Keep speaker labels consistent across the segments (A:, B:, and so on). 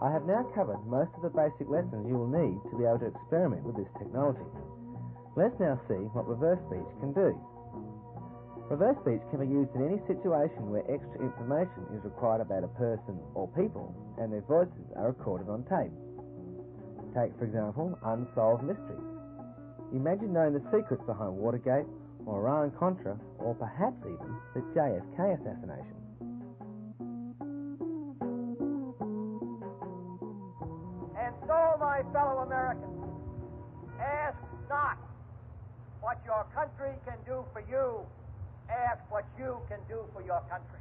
A: I have now covered most of the basic lessons you will need to be able to experiment with this technology. Let's now see what reverse speech can do. Reverse speech can be used in any situation where extra information is required about a person or people and their voices are recorded on tape. Take, for example, unsolved mysteries. Imagine knowing the secrets behind Watergate or Iran-Contra, or perhaps even the JFK assassination.
B: And so, my fellow Americans, ask not what your country can do for you, ask what you can do for your country.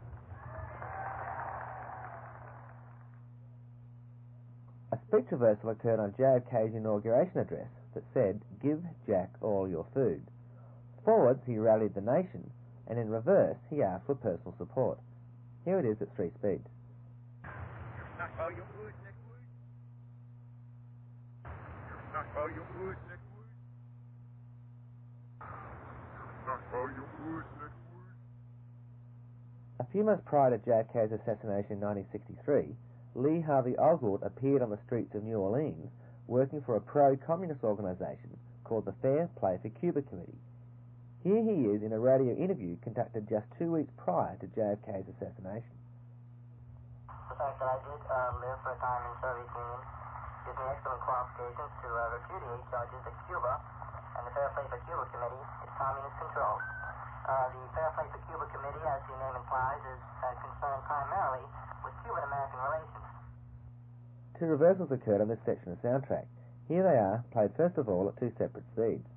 A: A speech reversal occurred on JFK's inauguration address that said, "Give Jack all your food." Forwards, he rallied the nation, and in reverse, he asked for personal support. Here it is at 3 speeds. A few months prior to JFK's assassination in 1963, Lee Harvey Oswald appeared on the streets of New Orleans working for a pro-communist organisation called the Fair Play for Cuba Committee. Here he is in a radio interview conducted just 2 weeks prior to JFK's assassination.
C: The fact that I did live for a time in the Soviet Union gives me excellent qualifications to repudiate charges that Cuba and the Fair Play for Cuba Committee is communist controlled. The Fair Play for Cuba Committee, as the name implies, is concerned primarily with Cuban-American relations.
A: 2 reversals occurred on this section of soundtrack. Here they are, played first of all at 2 separate speeds.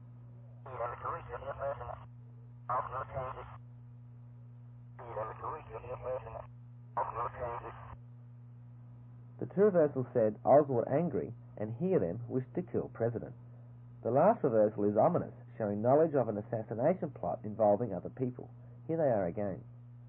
A: The 2 reversals said Oswald angry and hear them wished to kill President. The last reversal is ominous, showing knowledge of an assassination plot involving other people. Here they are again.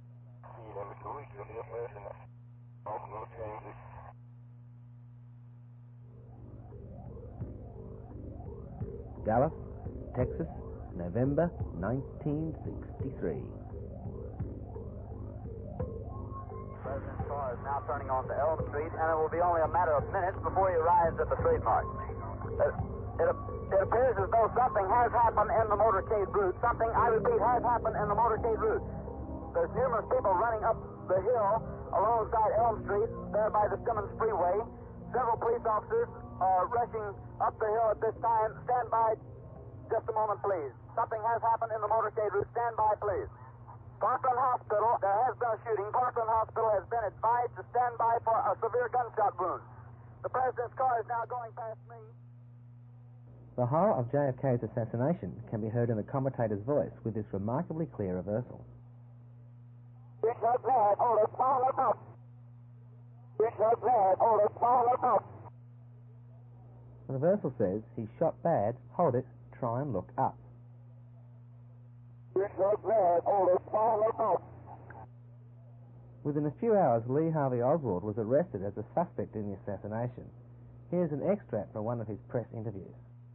A: Dallas, Texas, November 1963.
D: President's car is now turning onto Elm Street, and it will be only a matter of minutes before he arrives at the trademark. It appears as though something has happened in the motorcade route. Something, I repeat, has happened in the motorcade route. There's numerous people running up the hill alongside Elm Street, there by the Simmons Freeway. Several police officers are rushing up the hill at this time. Stand by just a moment, please. Something has happened in the motorcade route. Stand by, please. Parkland Hospital, there has been a shooting. Parkland Hospital has been advised to stand by for a severe gunshot wound. The President's car is now going past me.
A: The horror of JFK's assassination can be heard in the commentator's voice with this remarkably clear reversal. The reversal says, "He shot bad, hold it, try and look up." Within a few hours, Lee Harvey Oswald was arrested as a suspect in the assassination. Here's an extract from one of his press interviews.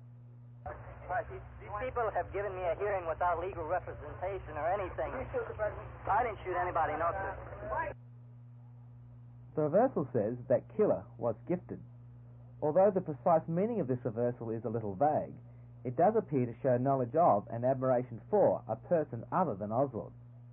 C: These people have given me a hearing without legal representation or anything. Did you shoot the President? I didn't shoot anybody, no, sir.
A: The reversal says that killer was gifted. Although the precise meaning of this reversal is a little vague, it does appear to show knowledge of and admiration for a person other than Oswald.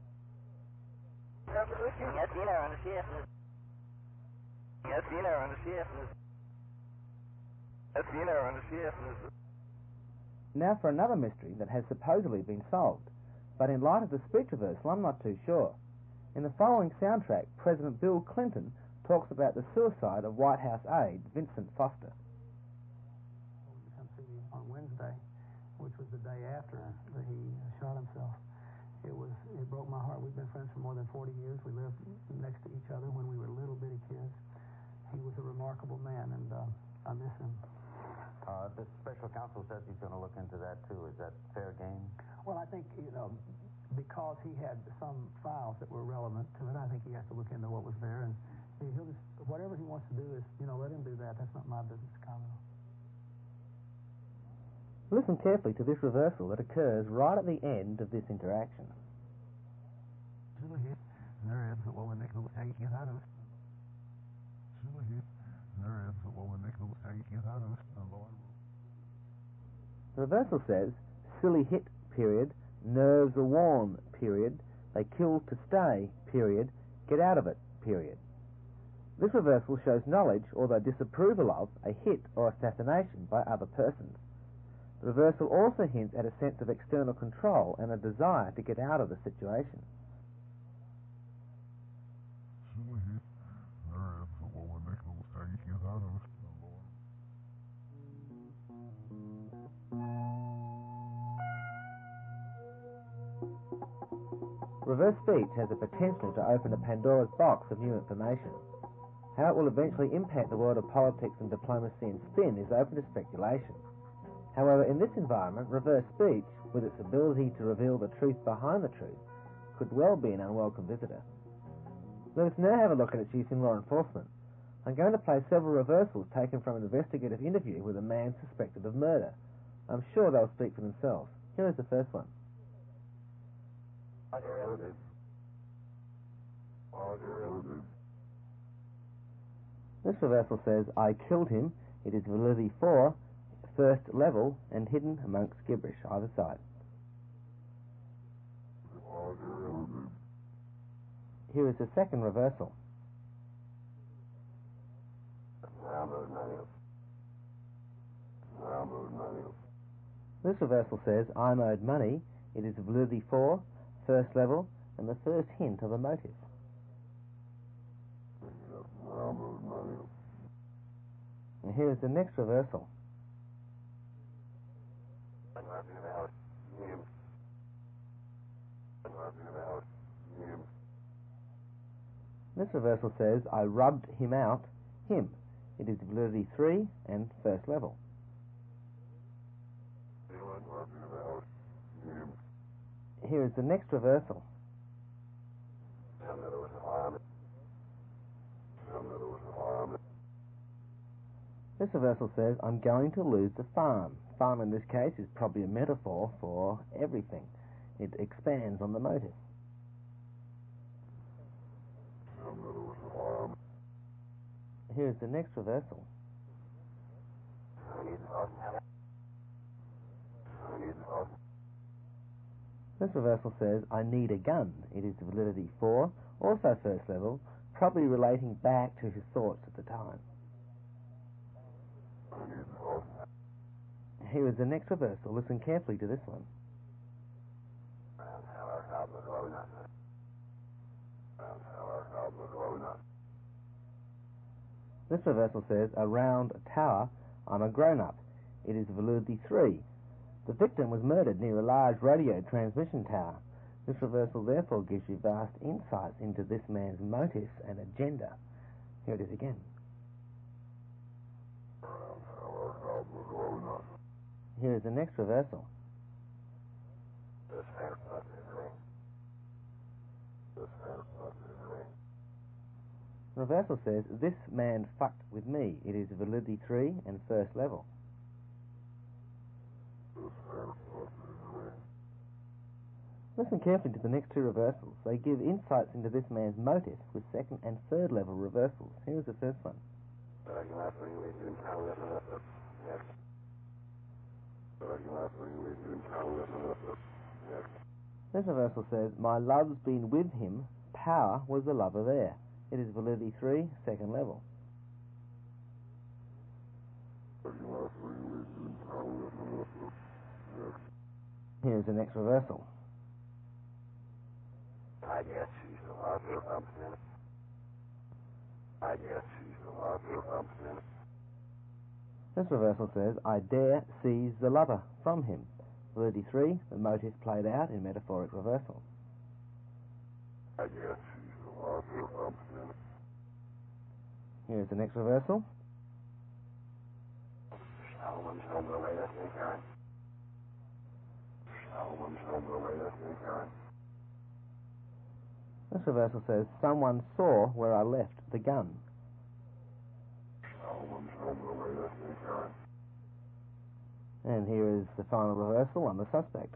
A: Now for another mystery that has supposedly been solved, but in light of the speech reversal, I'm not too sure. In the following soundtrack, President Bill Clinton talks about the suicide of White House aide Vincent Foster.
E: Come see me on Wednesday, which was the day after he shot himself. It broke my heart. We've been friends for more than 40 years. We lived next to each other when we were little bitty kids. He was a remarkable man, and I miss him.
F: The special counsel says he's going to look into that too. Is that fair game?
E: Well, I think, because he had some files that were relevant to it, I think he has to look into what was there, and he'll just, whatever he wants to do is, let him do that. That's not my business to comment on.
A: Listen carefully to this reversal that occurs right at the end of this interaction.
E: There is, well, the next how you get out of it.
A: The reversal says, silly hit, period, nerves are worn, period, they kill to stay, period, get out of it, period. This reversal shows knowledge or the disapproval of a hit or assassination by other persons. The reversal also hints at a sense of external control and a desire to get out of the situation. Reverse speech has the potential to open a Pandora's box of new information. How it will eventually impact the world of politics and diplomacy and spin is open to speculation. However, in this environment, reverse speech, with its ability to reveal the truth behind the truth, could well be an unwelcome visitor. Let us now have a look at its use in law enforcement. I'm going to play several reversals taken from an investigative interview with a man suspected of murder. I'm sure they'll speak for themselves. Here is the first one. This reversal says, I killed him. It is validity 4, first level, and hidden amongst gibberish either side. Here is the second reversal. This reversal says, I'm owed money. It is validity 4, first level, and the first hint of a motive. And here is the next reversal. This reversal says, I rubbed him out, him. It is validity 3 and first level. Here is the next reversal. This reversal says, I'm going to lose the farm. Farm in this case is probably a metaphor for everything. It expands on the motive. Here is the next reversal. This reversal says, I need a gun. It is validity 4, also first level, probably relating back to his thoughts at the time. Here is the next reversal. Listen carefully to this one. This reversal says, around a tower, I'm a grown-up. It is validity 3. The victim was murdered near a large radio transmission tower. This reversal therefore gives you vast insights into this man's motives and agenda. Here it is again. Here is the next reversal. Reversal says, this man fucked with me. It is validity 3 and first level. Listen carefully to the next two reversals. They give insights into this man's motive with second and third level reversals. Here is the first one. This reversal says, my love's been with him. Power was the lover there. It is validity 3, second level. Here is the next reversal.
G: I guess she's the lover of something. I guess she's the lover of something.
A: This reversal says, I dare seize the lover from him. Validity 3, the motive played out in metaphoric reversal.
G: I guess she's the lover of something.
A: Here is the next reversal.
G: Someone's on the way, that's me, Karen. Someone's on the way, that's me, Karen.
A: This reversal says, someone saw where I left the gun.
G: Someone's on the way, that's me, Karen.
A: And here is the final reversal on the suspect.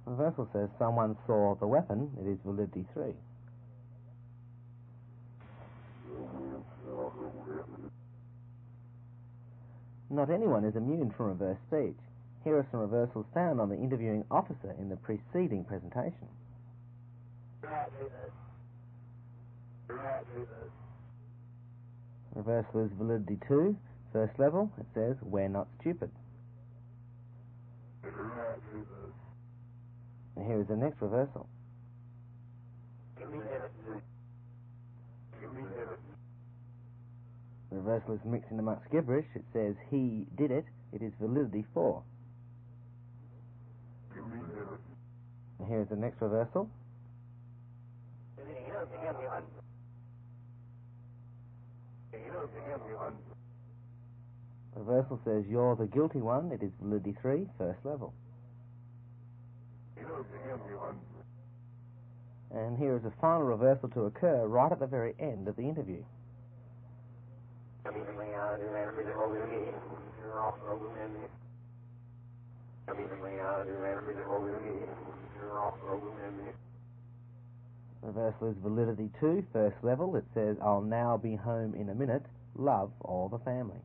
A: Reversal says someone saw the weapon. It is validity 3. Not anyone is immune from reverse speech. Here are some reversals found on the interviewing officer in the preceding presentation. Reversal is validity 2, first level. It says, we're not stupid. And here is the next reversal. The reversal is mixing amongst gibberish. It says, he did it. It is validity 4. And here is the next reversal. Reversal says, you're the guilty one. It is validity 3, first level. And here is a final reversal to occur right at the very end of the interview. Reversal is validity 2, first level. It says, I'll now be home in a minute. Love all the family.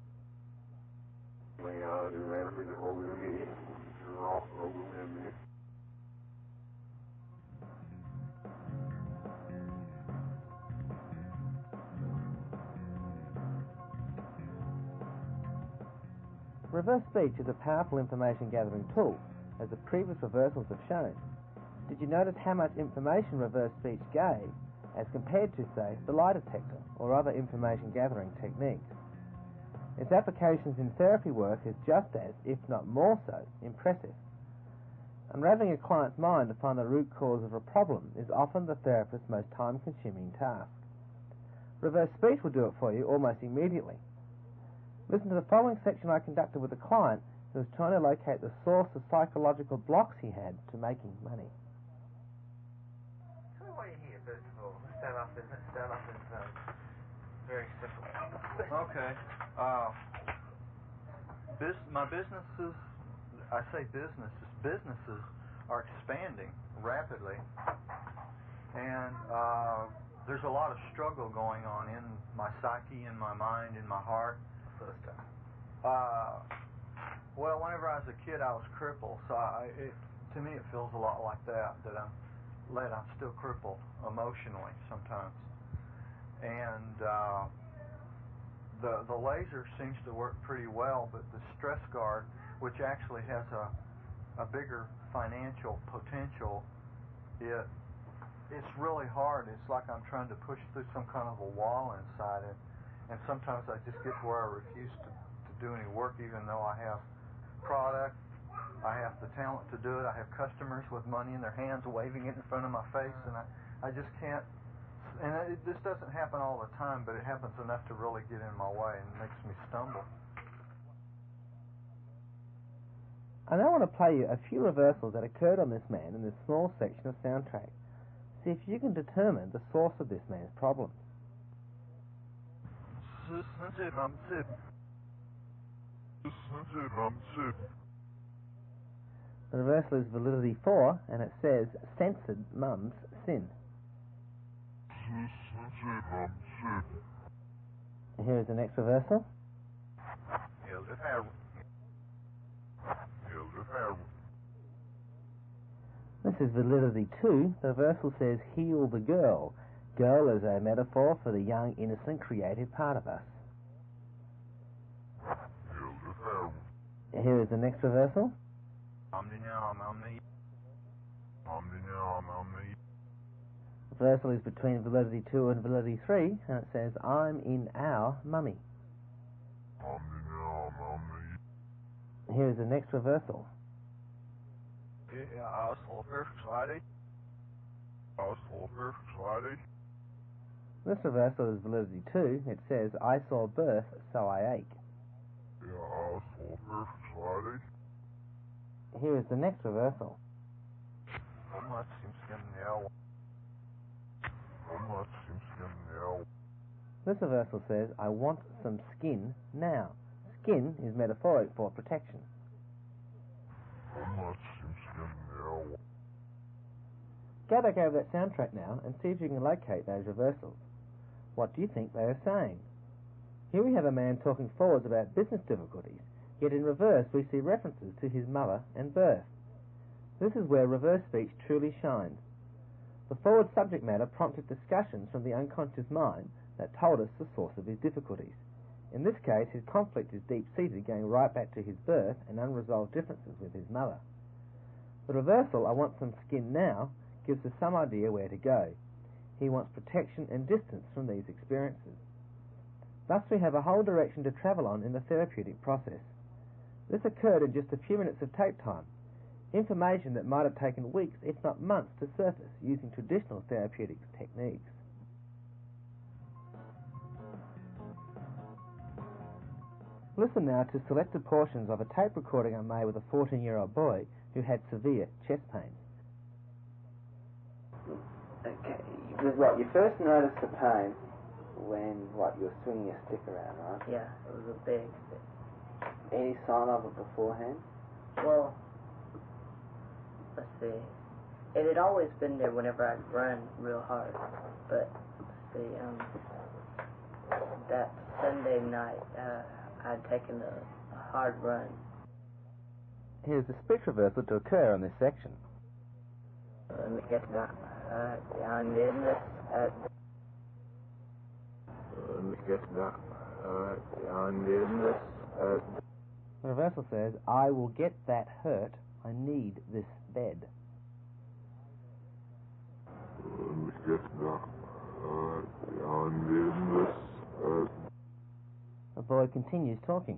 A: Reverse speech is a powerful information gathering tool, as the previous reversals have shown. Did you notice how much information reverse speech gave as compared to, say, the lie detector or other information gathering techniques? Its applications in therapy work is just as, if not more so, impressive. Unraveling a client's mind to find the root cause of a problem is often the therapist's most time-consuming task. Reverse speech will do it for you almost immediately. Listen to the following section I conducted with a client who was trying to locate the source of psychological blocks he had to making money.
H: Tell me why you're here, first of all. Start off is very simple.
I: Okay. My businesses, I say businesses are expanding rapidly, and there's a lot of struggle going on in my psyche, in my mind, in my heart.
H: First time.
I: Well, whenever I was a kid, I was crippled, so to me it feels a lot like that I'm still crippled emotionally sometimes. And the laser seems to work pretty well, but the stress guard, which actually has a bigger financial potential, it's really hard. It's like I'm trying to push through some kind of a wall inside it. And sometimes I just get to where I refuse to do any work, even though I have product, I have the talent to do it, I have customers with money in their hands waving it in front of my face, and I just can't. And this doesn't happen all the time, but it happens enough to really get in my way and makes me stumble.
A: I now want to play you a few reversals that occurred on this man in this small section of soundtrack. See if you can determine the source of this man's problems. The reversal is validity 4, and it says, censored mum's sin. And here is the next reversal. This is validity 2. The reversal says, heal the girl. Girl is a metaphor for the young, innocent, creative part of us. Here is the next reversal. The reversal is between validity 2 and validity 3, and it says, I'm in our mummy. Here is the next reversal. This reversal is validity 2. It says, I saw birth, so I ache. Here is the next reversal. This reversal says, I want some skin now. Skin is metaphoric for protection. go back over that soundtrack now and see if you can locate those reversals. What do you think they are saying? Here we have a man talking forwards about business difficulties, yet in reverse we see references to his mother and birth. This is where reverse speech truly shines. The forward subject matter prompted discussions from the unconscious mind that told us the source of his difficulties. In this case, his conflict is deep-seated, going right back to his birth and unresolved differences with his mother. The reversal, "I want some skin now," gives us some idea where to go. He wants protection and distance from these experiences. Thus we have a whole direction to travel on in the therapeutic process. This occurred in just a few minutes of tape time, information that might have taken weeks, if not months, to surface using traditional therapeutic techniques. Listen now to selected portions of a tape recording I made with a 14-year-old boy who had severe chest pains. Okay, you first noticed the pain when, you were swinging your stick around, right?
J: Yeah, it was a big stick.
A: Any sign of it beforehand?
J: Well, let's see. It had always been there whenever I'd run real hard, but let's see, that Sunday night, I'd taken a hard run.
A: Here's the speech reversal to occur in this section.
J: Let me get that. Down in this.
G: Let me get that. Down in this.
A: The reversal says, "I will get that hurt. I need this bed."
G: Let me get that. Down in this.
A: The boy continues talking.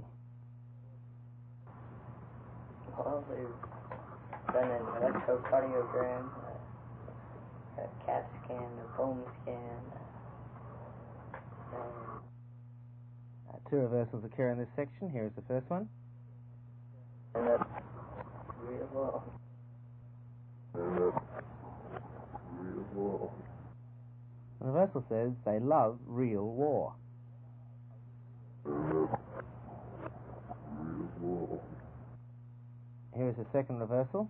J: Well, we've done an electrocardiogram, a CAT scan, a bone scan.
A: Two reversals occur in this section. Here is the first one.
J: And that's real well.
A: The reversal says they love real war. Here is the second reversal.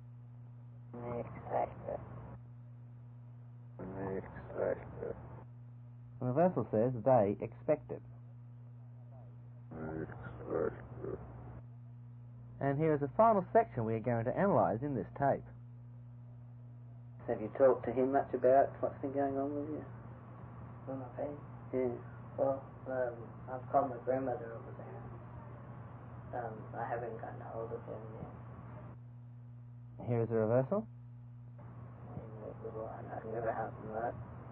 A: The reversal says they expect it. And here is the final section we are going to analyse in this tape. Have you talked to him much about what's been going on with you?
J: With my pain?
A: Yeah.
J: Well, I've called my grandmother over there. I haven't gotten a hold of him yet.
A: Here is the reversal.
J: I've never had that.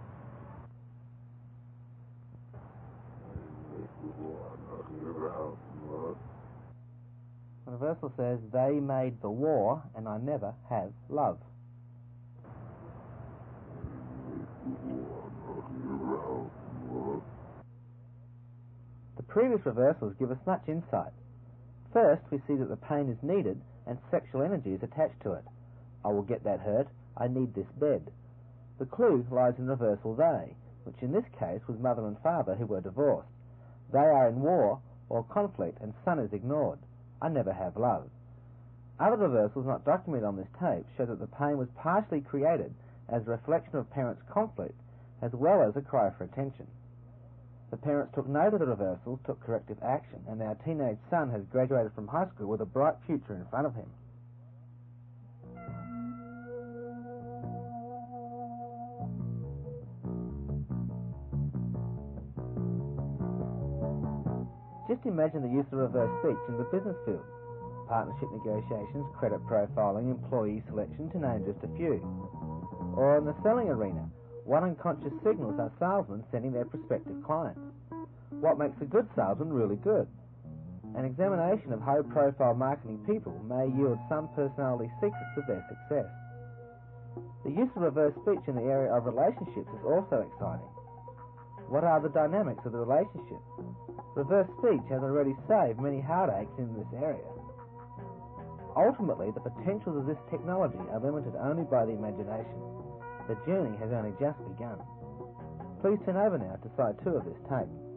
A: The reversal says they made the war and I never have love. The previous reversals give us much insight. First, we see that the pain is needed and sexual energy is attached to it. I will get that hurt. I need this bed. The clue lies in reversal they, which in this case was mother and father who were divorced. They are in war or conflict and son is ignored. I never have love. Other reversals not documented on this tape show that the pain was partially created as a reflection of parents' conflict as well as a cry for attention. The parents took note of the reversals, took corrective action, and our teenage son has graduated from high school with a bright future in front of him. Just imagine the use of reverse speech in the business field. Partnership negotiations, credit profiling, employee selection, to name just a few. Or in the selling arena, what unconscious signals are salesmen sending their prospective clients? What makes a good salesman really good? An examination of high-profile marketing people may yield some personality secrets of their success. The use of reverse speech in the area of relationships is also exciting. What are the dynamics of the relationship? Reverse speech has already saved many heartaches in this area. Ultimately, the potentials of this technology are limited only by the imagination. The journey has only just begun. Please turn over now to side 2 of this tape.